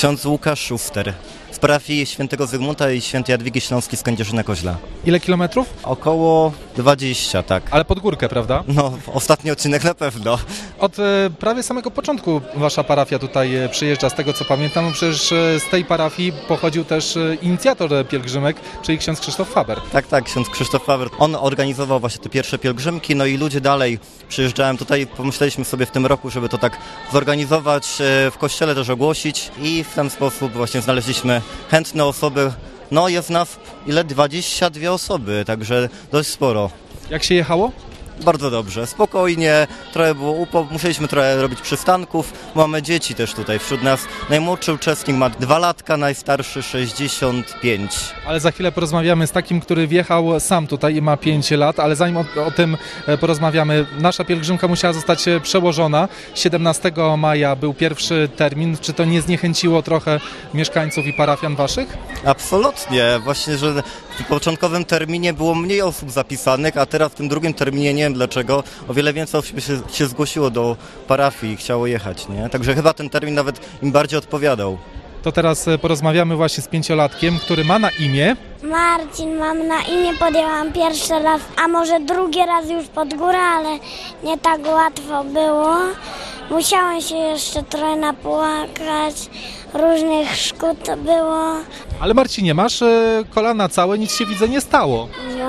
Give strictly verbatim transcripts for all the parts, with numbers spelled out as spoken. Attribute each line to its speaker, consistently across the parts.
Speaker 1: Ksiądz Łukasz Szuster z parafii świętego Zygmunta i świętej Jadwigi Śląskiej z Kędzierzyna-Koźla.
Speaker 2: Ile kilometrów?
Speaker 1: Około dwadzieścia, tak.
Speaker 2: Ale pod górkę, prawda?
Speaker 1: No, ostatni odcinek na pewno.
Speaker 2: Od e, prawie samego początku wasza parafia tutaj e, przyjeżdża, z tego co pamiętam, bo przecież e, z tej parafii pochodził też e, inicjator e, pielgrzymek, czyli ksiądz Krzysztof Faber.
Speaker 1: Tak, tak, ksiądz Krzysztof Faber. On organizował właśnie te pierwsze pielgrzymki, no i ludzie dalej przyjeżdżają tutaj. Pomyśleliśmy sobie w tym roku, żeby to tak zorganizować, e, w kościele też ogłosić i w ten sposób właśnie znaleźliśmy chętne osoby. No jest nas ile? dwadzieścia dwie osoby, także dość sporo.
Speaker 2: Jak się jechało?
Speaker 1: Bardzo dobrze, spokojnie, trochę było upo, musieliśmy trochę robić przystanków, mamy dzieci też tutaj wśród nas. Najmłodszy uczestnik ma dwa latka, najstarszy sześćdziesiąt pięć.
Speaker 2: Ale za chwilę porozmawiamy z takim, który wjechał sam tutaj i ma pięć lat, ale zanim o, o tym porozmawiamy, nasza pielgrzymka musiała zostać przełożona. siedemnastego maja był pierwszy termin. Czy to nie zniechęciło trochę mieszkańców i parafian waszych?
Speaker 1: Absolutnie, właśnie, że w początkowym terminie było mniej osób zapisanych, a teraz w tym drugim terminie, nie wiem dlaczego, o wiele więcej osób się, się zgłosiło do parafii i chciało jechać, nie? Także chyba ten termin nawet im bardziej odpowiadał.
Speaker 2: To teraz porozmawiamy właśnie z pięciolatkiem, który ma na imię...
Speaker 3: Marcin, mam na imię, podjęłam pierwszy raz, a może drugi raz już pod górę, ale nie tak łatwo było. Musiałam się jeszcze trochę napłakać, różnych szkód było.
Speaker 2: Ale Marcinie, masz e, kolana całe, nic się widzę nie stało.
Speaker 3: No,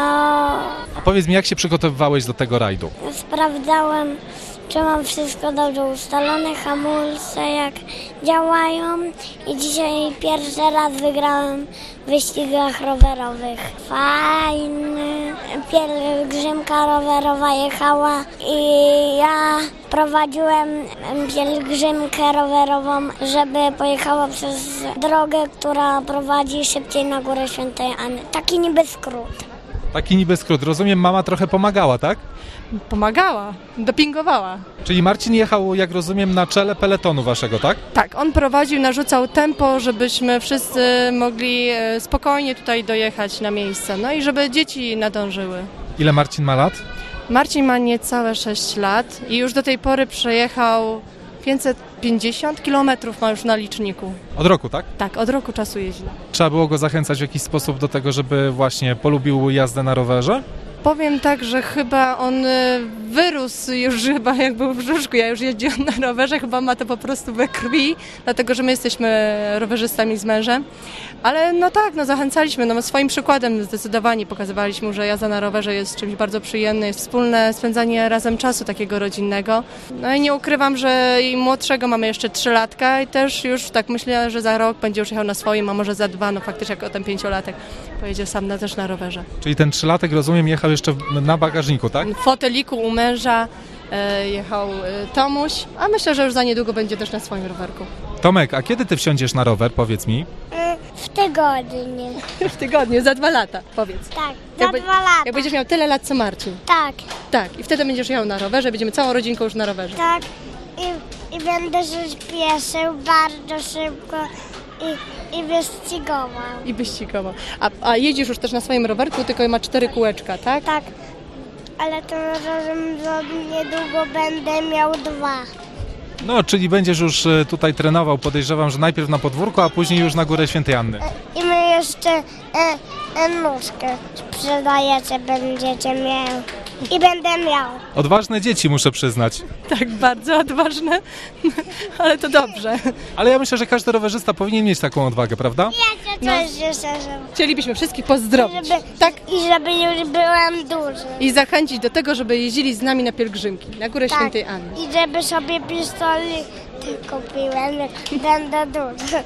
Speaker 2: A powiedz mi, jak się przygotowywałeś do tego rajdu?
Speaker 3: sprawdzałem, czy mam wszystko dobrze ustalone, hamulce jak działają i dzisiaj pierwszy raz wygrałem w wyścigach rowerowych. Fajny. Pielgrzymka rowerowa jechała i ja prowadziłem pielgrzymkę rowerową, żeby pojechała przez drogę, która prowadzi szybciej na Górę Świętej Anny. Taki niby skrót.
Speaker 2: Taki niby skrót. Rozumiem, mama trochę pomagała, tak?
Speaker 4: Pomagała, dopingowała.
Speaker 2: Czyli Marcin jechał, jak rozumiem, na czele peletonu waszego, tak?
Speaker 4: Tak, on prowadził, narzucał tempo, żebyśmy wszyscy mogli e, spokojnie tutaj dojechać na miejsce. No i żeby dzieci nadążyły.
Speaker 2: Ile Marcin ma lat?
Speaker 4: Marcin ma niecałe sześć lat i już do tej pory przejechał pięćset pięćdziesiąt kilometrów ma już na liczniku.
Speaker 2: Od roku, tak?
Speaker 4: Tak, od roku czasu jeździ.
Speaker 2: Trzeba było go zachęcać w jakiś sposób do tego, żeby właśnie polubił jazdę na rowerze?
Speaker 4: Powiem tak, że chyba on y, wyrósł już chyba jak był w brzuszku. Ja już jeździłam na rowerze, chyba ma to po prostu we krwi, dlatego że my jesteśmy rowerzystami z mężem. Ale no tak, no zachęcaliśmy, no swoim przykładem zdecydowanie pokazywaliśmy, że jazda na rowerze jest czymś bardzo przyjemnym, jest wspólne spędzanie razem czasu takiego rodzinnego. No i nie ukrywam, że i młodszego mamy jeszcze trzylatka i też już tak myślę, że za rok będzie już jechał na swoim, a może za dwa, no faktycznie jako ten pięciolatek pojedzie sam na, też na rowerze.
Speaker 2: Czyli ten trzylatek, rozumiem, jechał jeszcze na bagażniku, tak?
Speaker 4: W foteliku u męża e, jechał e, Tomuś, a myślę, że już za niedługo będzie też na swoim rowerku.
Speaker 2: Tomek, a kiedy ty wsiądziesz na rower, powiedz mi?
Speaker 3: W tygodniu.
Speaker 4: W tygodniu, za dwa lata, powiedz.
Speaker 3: Tak, za
Speaker 4: Jak be-
Speaker 3: dwa lata.
Speaker 4: Jak będziesz miał tyle lat co Marcin.
Speaker 3: Tak,
Speaker 4: Tak, i wtedy będziesz jechał na rowerze, będziemy całą rodzinką już na rowerze.
Speaker 3: tak. I, i będę się śpieszył bardzo szybko i, i wyścigował.
Speaker 4: I wyścigowo. A, a jedziesz już też na swoim rowerku, tylko ma cztery kółeczka, tak?
Speaker 3: Tak, ale tym razem za niedługo będę miał dwa.
Speaker 2: No, czyli będziesz już e, tutaj trenował, podejrzewam, że najpierw na podwórku, a później już na Górę Świętej Anny.
Speaker 3: I my jeszcze e, e, nóżkę sprzedajecie, będziecie miał. I będę miał.
Speaker 2: Odważne dzieci, muszę przyznać.
Speaker 4: Tak, bardzo odważne, ale to dobrze.
Speaker 2: Ale ja myślę, że każdy rowerzysta powinien mieć taką odwagę, prawda?
Speaker 3: Ja cię
Speaker 4: No.
Speaker 3: też życzę, żeby,
Speaker 4: Chcielibyśmy wszystkich pozdrowić.
Speaker 3: żeby,
Speaker 4: Tak.
Speaker 3: i żeby już byłem duży.
Speaker 4: I zachęcić do tego, żeby jeździli z nami na pielgrzymki, na Górę
Speaker 3: Tak.
Speaker 4: Świętej Anny.
Speaker 3: I żeby sobie pistolet kupiłem, jak będę duży.